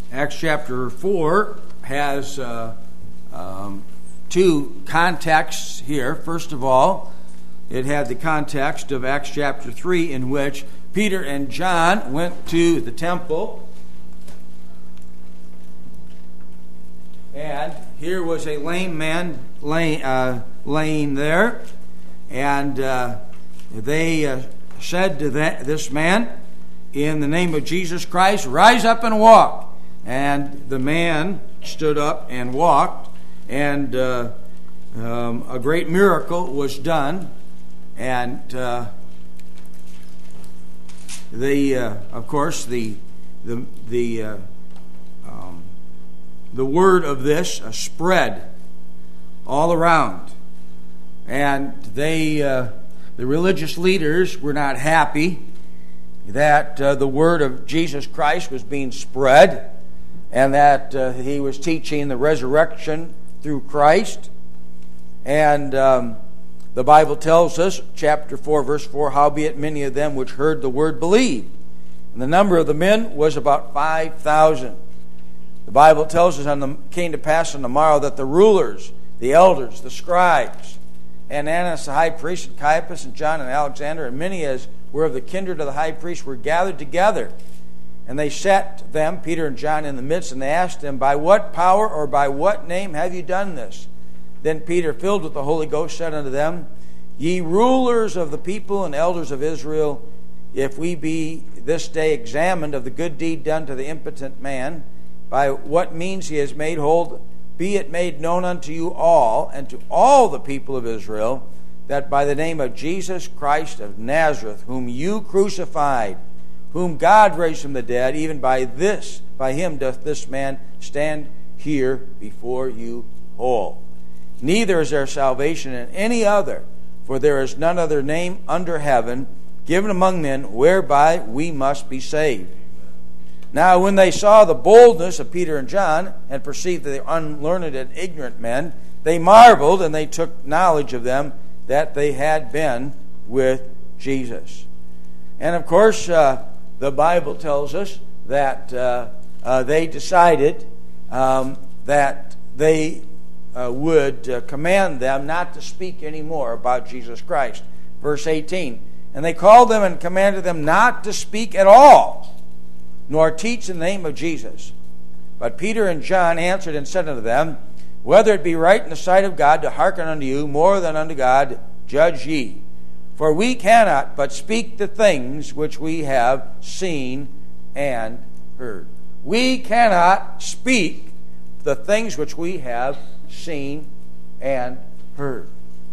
Acts chapter 4 has two contexts here. First of all, it had the context of Acts chapter 3, in which Peter and John went to the temple, and here was a lame man laying there, and they said to this man, "In the name of Jesus Christ, rise up and walk." And the man stood up and walked, and a great miracle was done. And of course, the word of this spread all around, and the religious leaders were not happy that the word of Jesus Christ was being spread, and that he was teaching the resurrection through Christ. And the Bible tells us, chapter 4, verse 4, "Howbeit many of them which heard the word believed. And the number of the men was about 5,000. The Bible tells us, and it came to pass on the morrow that the rulers, the elders, the scribes, and Annas the high priest, and Caiaphas, and John, and Alexander, and many as were of the kindred of the high priest, were gathered together. And they set them, Peter and John, in the midst, and they asked them, By what power or by what name have you done this? Then Peter, filled with the Holy Ghost, said unto them, Ye rulers of the people and elders of Israel, if we be this day examined of the good deed done to the impotent man, by what means he has made whole, be it made known unto you all, and to all the people of Israel, that by the name of Jesus Christ of Nazareth, whom you crucified, whom God raised from the dead, even by him doth this man stand here before you whole. Neither is there salvation in any other, for there is none other name under heaven given among men whereby we must be saved. Now when they saw the boldness of Peter and John, and perceived that they were unlearned and ignorant men, they marveled, and they took knowledge of them that they had been with Jesus. And of course, the Bible tells us that they decided that they would command them not to speak anymore about Jesus Christ. Verse 18, And they called them and commanded them not to speak at all, nor teach in the name of Jesus. But Peter and John answered and said unto them, Whether it be right in the sight of God to hearken unto you more than unto God, judge ye. For we cannot but speak the things which we have seen and heard. We cannot speak the things which we have seen and heard.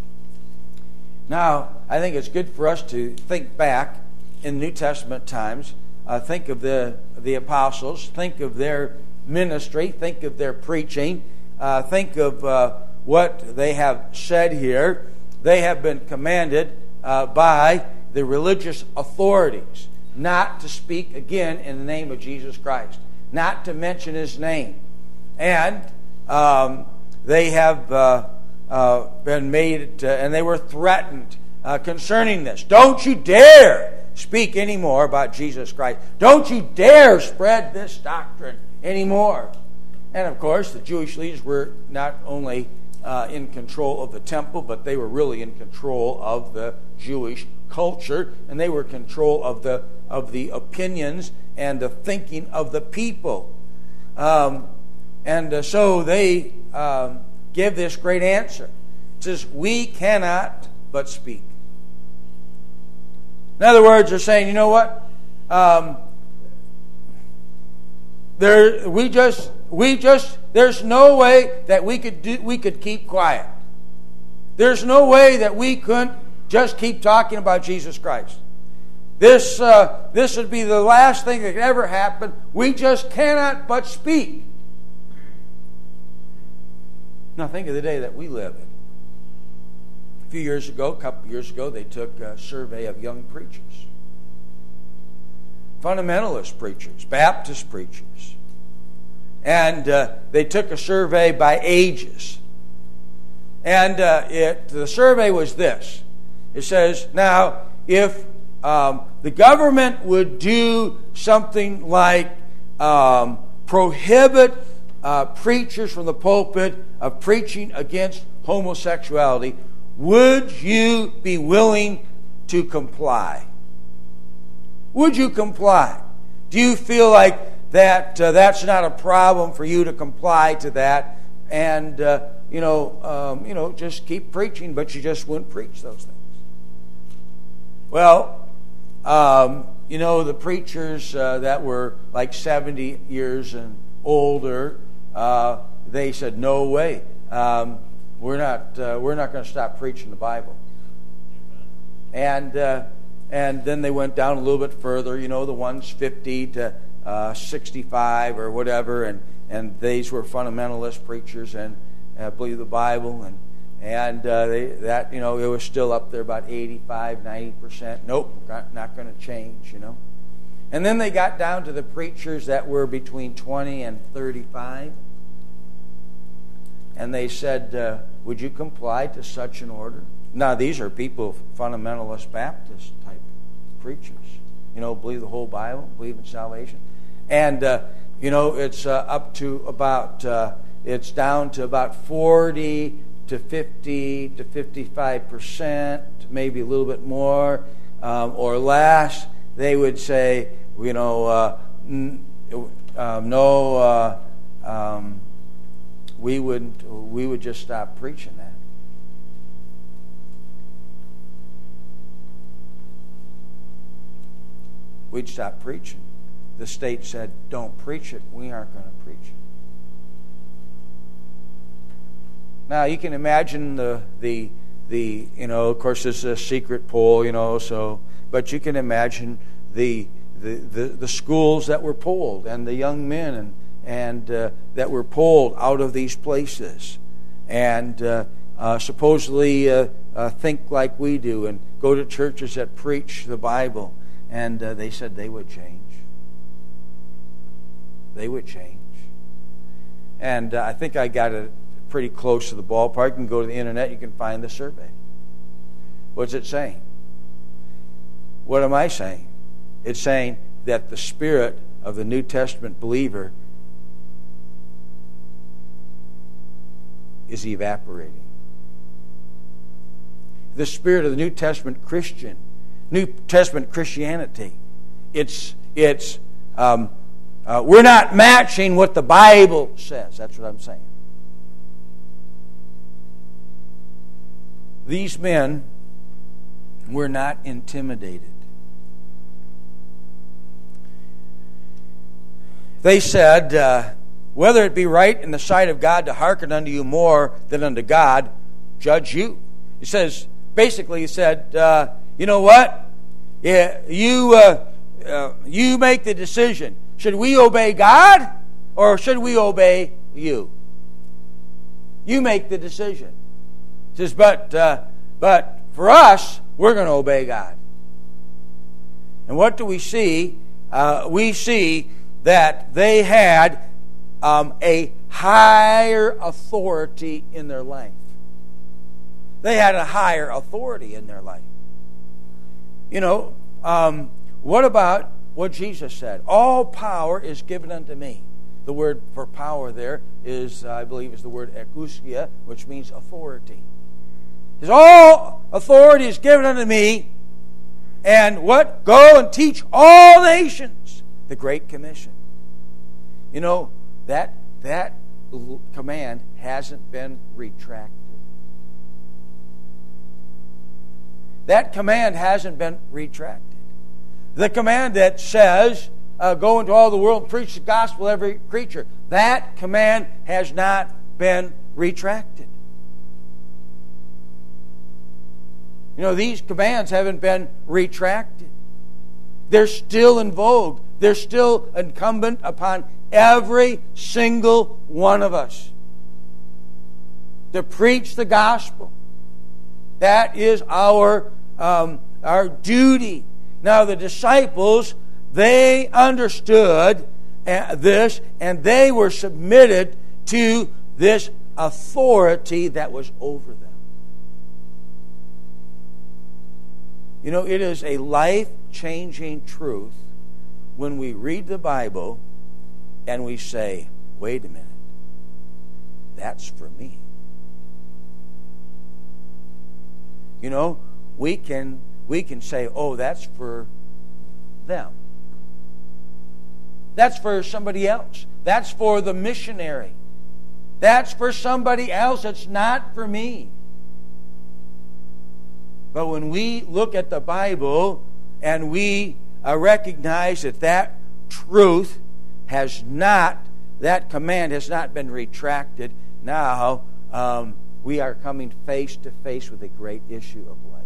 Now, I think it's good for us to think back in New Testament times. Think of the apostles. Think of their ministry. Think of their preaching. Think of what they have said here. They have been commanded by the religious authorities not to speak again in the name of Jesus Christ, not to mention His name. And they have been made, and they were threatened concerning this. Don't you dare speak anymore about Jesus Christ. Don't you dare spread this doctrine anymore. And of course, the Jewish leaders were not only in control of the temple, but they were really in control of the Jewish culture, and they were in control of the opinions and the thinking of the people. So they give this great answer. It says, we cannot but speak. In other words, they're saying, you know what? There's no way that we could keep quiet. There's no way that we couldn't just keep talking about Jesus Christ. This would be the last thing that could ever happen. We just cannot but speak. Now think of the day that we live in. A couple of years ago, they took a survey of young preachers. Fundamentalist preachers, Baptist preachers. And they took a survey by ages. And the survey was this. It says, now, if the government would do something like prohibit preachers from the pulpit of preaching against homosexuality, would you be willing to comply? Would you comply? Do you feel like that's not a problem for you to comply to that, and just keep preaching, but you just wouldn't preach those things? Well, the preachers that were like 70 years and older, they said, "No way, we're not going to stop preaching the Bible." And then they went down a little bit further. The ones 50 to 65 or whatever, and these were fundamentalist preachers and believe the Bible, and it was still up there about 85, 90%. Nope, not going to change. And then they got down to the preachers that were between 20 and 35, and they said, "Would you comply to such an order?" Now, these are people, fundamentalist Baptist type preachers. Believe the whole Bible, believe in salvation. And, it's up to about, it's down to about 40 to 50 to 55%, maybe a little bit more or less. They would say, no, we would just stop preaching that. We'd stop preaching. The state said, "Don't preach it." We aren't going to preach it. Now you can imagine the of course this is a secret poll, but you can imagine the schools that were polled and the young men and that were polled out of these places, and supposedly think like we do and go to churches that preach the Bible. And they said they would change. They would change. And I think I got it pretty close to the ballpark. You can go to the internet, you can find the survey. What's it saying? What am I saying? It's saying that the spirit of the New Testament believer is evaporating. The spirit of the New Testament Christian, New Testament Christianity, we're not matching what the Bible says. That's what I'm saying. These men were not intimidated. They said, whether it be right in the sight of God to hearken unto you more than unto God, judge you. He says, basically, he said, you know what? Yeah, you make the decision. Should we obey God or should we obey you? You make the decision. He says, but for us, we're going to obey God. And what do we see? We see that they had a higher authority in their life. They had a higher authority in their life. What about what Jesus said? All power is given unto me. The word for power there is, I believe, is the word exousia, which means authority. He says, all authority is given unto me, and what? Go and teach all nations. The Great Commission. That command hasn't been retracted. That command hasn't been retracted. The command that says, go into all the world and preach the gospel to every creature, that command has not been retracted. These commands haven't been retracted. They're still in vogue. They're still incumbent upon every single one of us to preach the gospel. That is our duty. Now, the disciples, they understood this, and they were submitted to this authority that was over them. It is a life-changing truth when we read the Bible and we say, wait a minute, that's for me. You know, we can say, oh, that's for them. That's for somebody else. That's for the missionary. That's for somebody else. It's not for me. But when we look at the Bible and we recognize that truth has not, that command has not been retracted, now we are coming face to face with a great issue of life.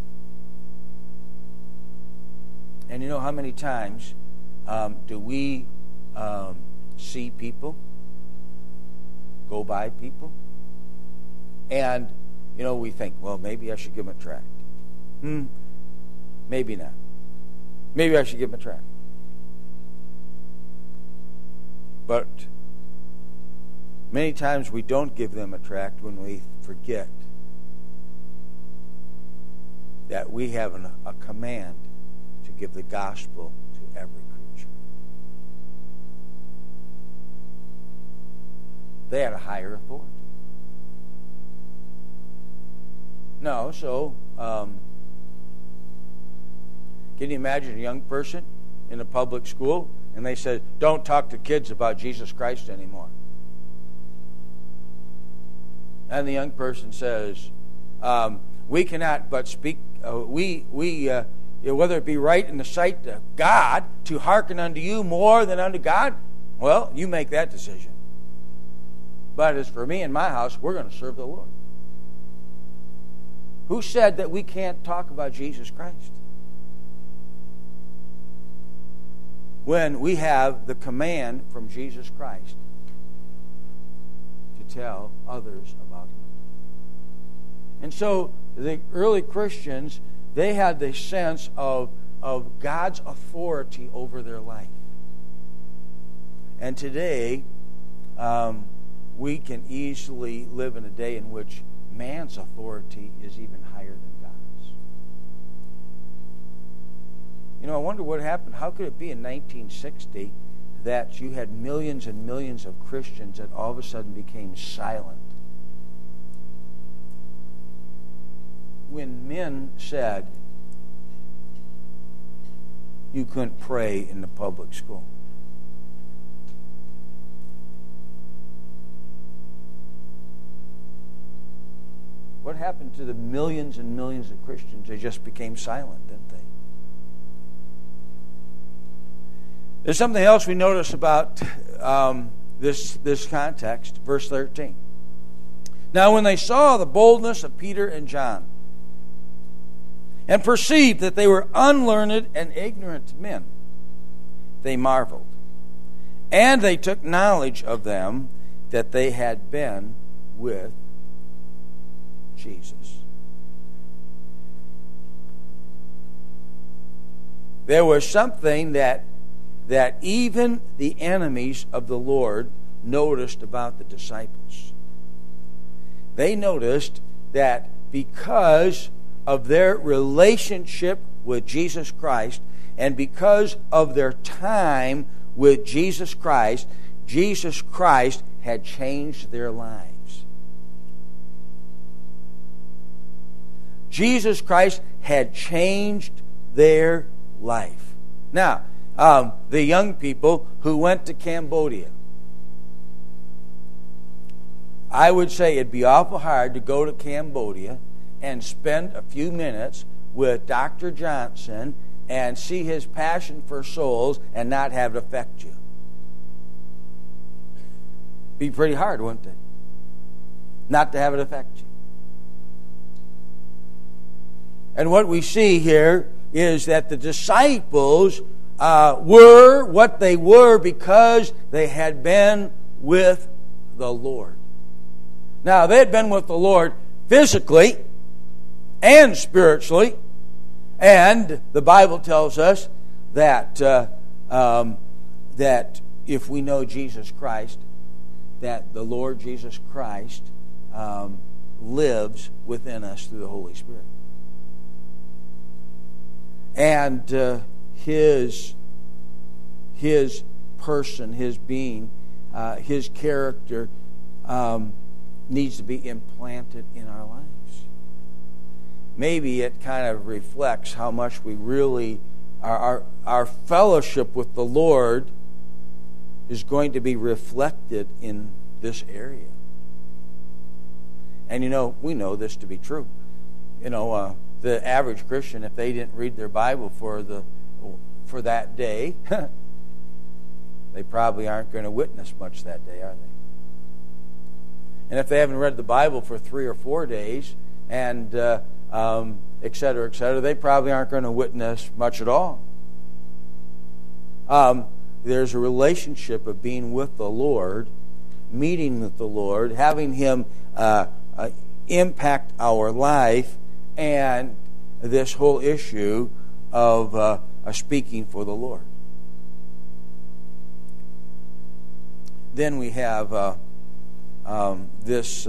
And you know how many times do we see people, go by people, and you know we think, well, maybe I should give them a tract. Maybe not. Maybe I should give them a tract. But many times we don't give them a tract when we forget that we have a command to give the gospel to every creature. They had a higher authority. No, so can you imagine a young person in a public school and they said, don't talk to kids about Jesus Christ anymore? And the young person says, we cannot but speak, whether it be right in the sight of God to hearken unto you more than unto God, well, you make that decision. But as for me and my house, we're going to serve the Lord. Who said that we can't talk about Jesus Christ? When we have the command from Jesus Christ to tell others about Him. And so the early Christians, they had the sense of God's authority over their life. And today, we can easily live in a day in which man's authority is even higher than God's. You know, I wonder what happened. How could it be in 1960 that you had millions and millions of Christians that all of a sudden became silent when men said you couldn't pray in the public school? What happened to the millions and millions of Christians? They just became silent, didn't they? There's something else we notice about this context, verse 13. Now when they saw the boldness of Peter and John, and perceived that they were unlearned and ignorant men, they marveled. And they took knowledge of them that they had been with Jesus. There was something that even the enemies of the Lord noticed about the disciples. They noticed that because of their relationship with Jesus Christ and because of their time with Jesus Christ had changed their lives. Jesus Christ had changed their life. Now, the young people who went to Cambodia, I would say it'd be awful hard to go to Cambodia and spend a few minutes with Dr. Johnson and see his passion for souls and not have it affect you. Be pretty hard, wouldn't it? Not to have it affect you. And what we see here is that the disciples were what they were because they had been with the Lord. Now, they had been with the Lord physically and spiritually, and the Bible tells us that that if we know Jesus Christ, that the Lord Jesus Christ lives within us through the Holy Spirit. And His person, his being, his character needs to be implanted in our lives. Maybe it kind of reflects how much we really, our fellowship with the Lord is going to be reflected in this area. And we know this to be true. The average Christian, if they didn't read their Bible for that day, they probably aren't going to witness much that day, are they? And if they haven't read the Bible for 3 or 4 days, and et cetera, they probably aren't going to witness much at all. There's a relationship of being with the Lord, meeting with the Lord, having Him impact our life, and this whole issue of speaking for the Lord. Then we have this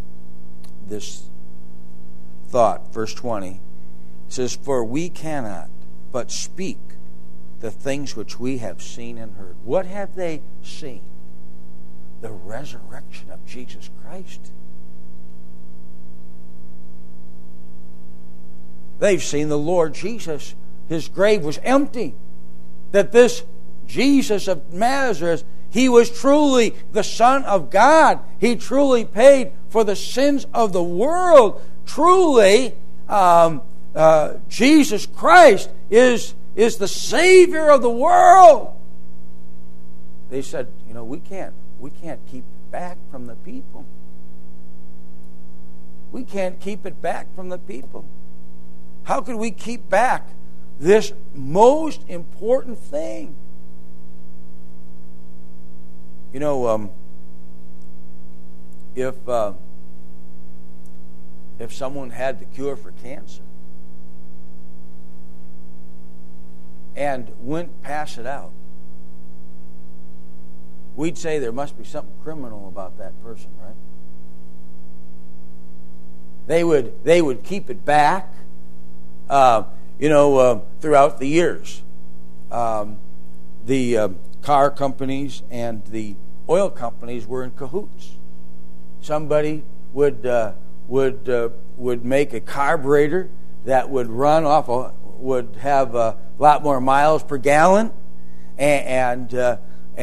thought, verse 20. It says, "For we cannot but speak the things which we have seen and heard." What have they seen? The resurrection of Jesus Christ. They've seen the Lord Jesus. His grave was empty. That this Jesus of Nazareth, He was truly the Son of God. He truly paid for the sins of the world. Truly, Jesus Christ is the Savior of the world. They said, we can't keep it back from the people. We can't keep it back from the people. How could we keep back this most important thing? If someone had the cure for cancer and wouldn't pass it out, we'd say there must be something criminal about that person, right? They would keep it back, throughout the years. The car companies and the oil companies were in cahoots. Somebody would make a carburetor that would run off, would have a lot more miles per gallon, and the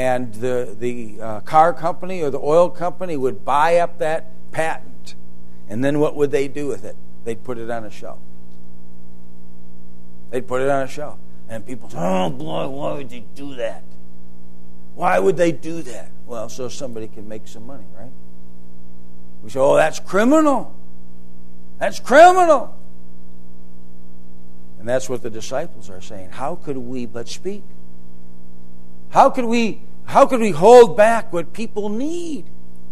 car company or the oil company would buy up that patent, and then what would they do with it? They'd put it on a shelf. They'd put it on a shelf, and people say, "Oh boy, why would they do that? Why would they do that?" Well, so somebody can make some money, right? We say, "Oh, that's criminal. That's criminal." And that's what the disciples are saying. How could we but speak? How could we hold back what people need?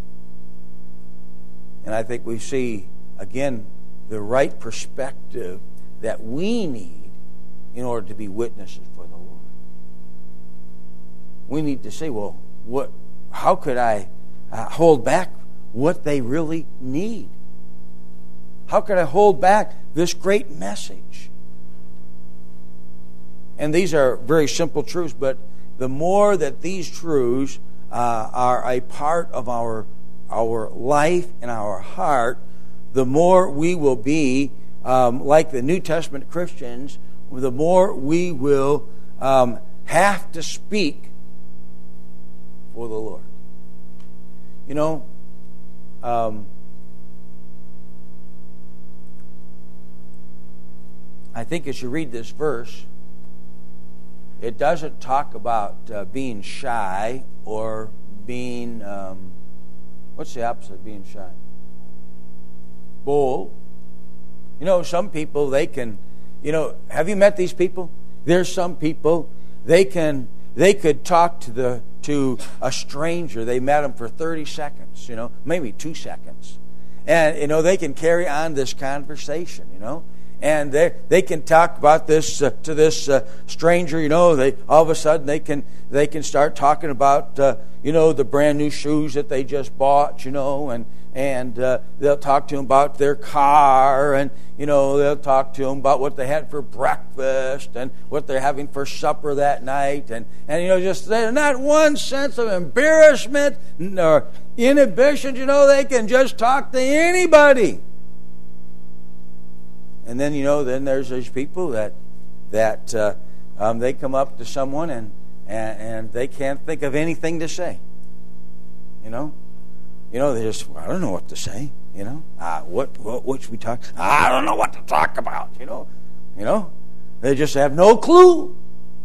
And I think we see, again, the right perspective that we need in order to be witnesses for the Lord. We need to say, well, how could I hold back what they really need? How could I hold back this great message? And these are very simple truths, but the more that these truths are a part of our life and our heart, the more we will be like the New Testament Christians, the more we will have to speak for the Lord. I think as you read this verse, it doesn't talk about being shy or being, what's the opposite of being shy? Bold. Some people, they can, have you met these people? There's some people, they could talk to a stranger. They met them for 30 seconds, maybe 2 seconds. And, they can carry on this conversation, And they can talk about this to this stranger. They all of a sudden they can start talking about the brand new shoes that they just bought. And and they'll talk to them about their car, and they'll talk to them about what they had for breakfast and what they're having for supper that night, and just not one sense of embarrassment or inhibitions. They can just talk to anybody. And then then there's these people that they come up to someone and they can't think of anything to say. They just, I don't know what to say. What should we talk? I don't know what to talk about. They just have no clue.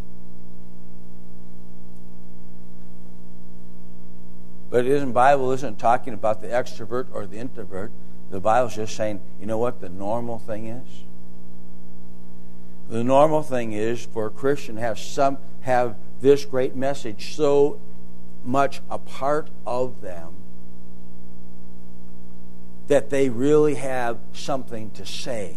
But the Bible isn't talking about the extrovert or the introvert. The Bible's just saying, you know what the normal thing is? The normal thing is for a Christian to have this great message so much a part of them that they really have something to say.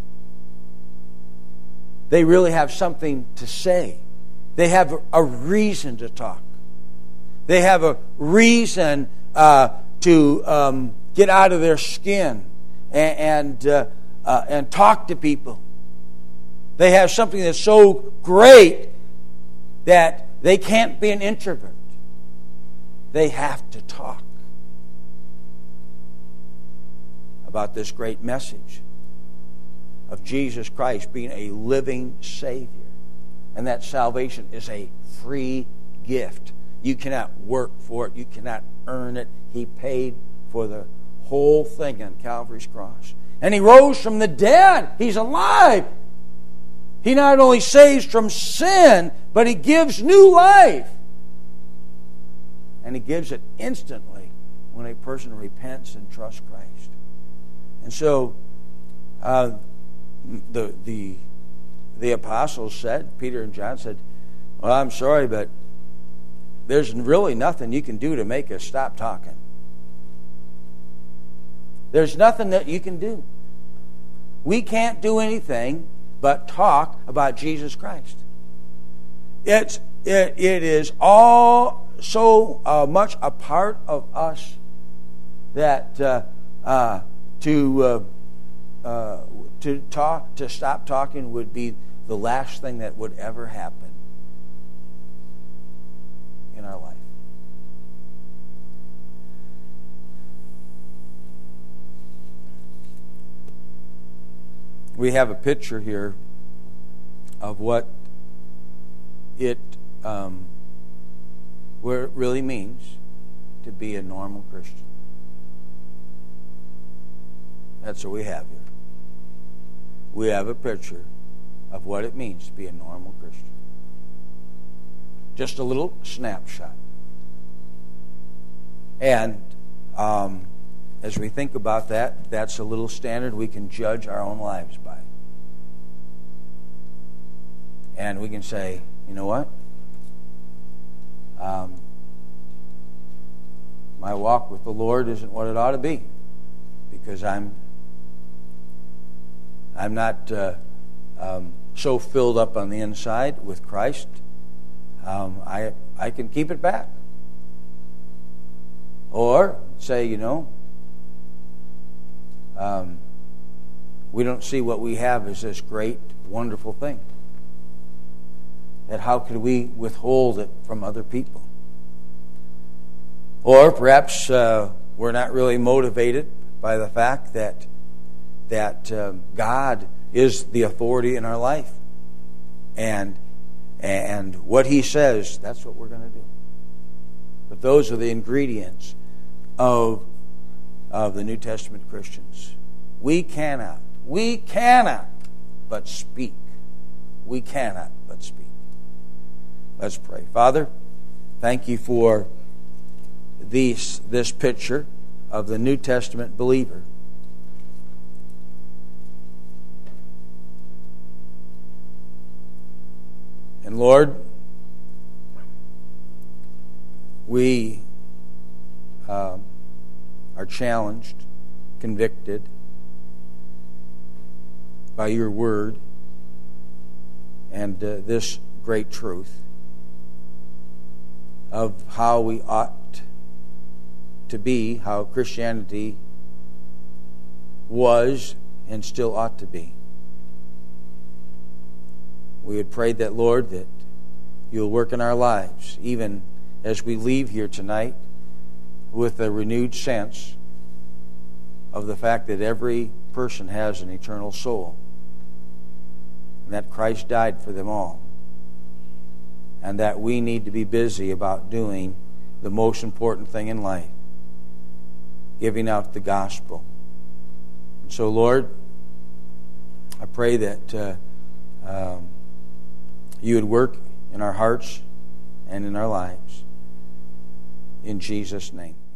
They really have something to say. They have a reason to talk. They have a reason to get out of their skin and talk to people. They have something that's so great that they can't be an introvert. They have to talk about this great message of Jesus Christ being a living Savior, and that salvation is a free gift. You cannot work for it. You cannot earn it. He paid for the whole thing on Calvary's cross. And He rose from the dead. He's alive. He not only saves from sin, but He gives new life. And He gives it instantly when a person repents and trusts Christ. And so the apostles said, Peter and John said, well, I'm sorry, but there's really nothing you can do to make us stop talking. There's nothing that you can do. We can't do anything but talk about Jesus Christ. It is all so much a part of us that to stop talking would be the last thing that would ever happen in our life. We have a picture here of what it really means to be a normal Christian. That's what we have here. We have a picture of what it means to be a normal Christian. Just a little snapshot. And as we think about that, that's a little standard we can judge our own lives by. And we can say, you know what? My walk with the Lord isn't what it ought to be, because I'm not so filled up on the inside with Christ. I can keep it back. Or say, we don't see what we have as this great, wonderful thing. That how could we withhold it from other people? Or perhaps we're not really motivated by the fact that God is the authority in our life. And what He says, that's what we're going to do. But those are the ingredients of the New Testament Christians. We cannot but speak. We cannot but speak. Let's pray. Father, thank You for this picture of the New Testament believer. And Lord, we are challenged, convicted by Your word and this great truth of how we ought to be how Christianity was and still ought to be. We would pray that, Lord, that You'll work in our lives, even as we leave here tonight with a renewed sense of the fact that every person has an eternal soul, and that Christ died for them all, and that we need to be busy about doing the most important thing in life, giving out the gospel. And so, Lord, I pray that You would work in our hearts and in our lives. In Jesus' name.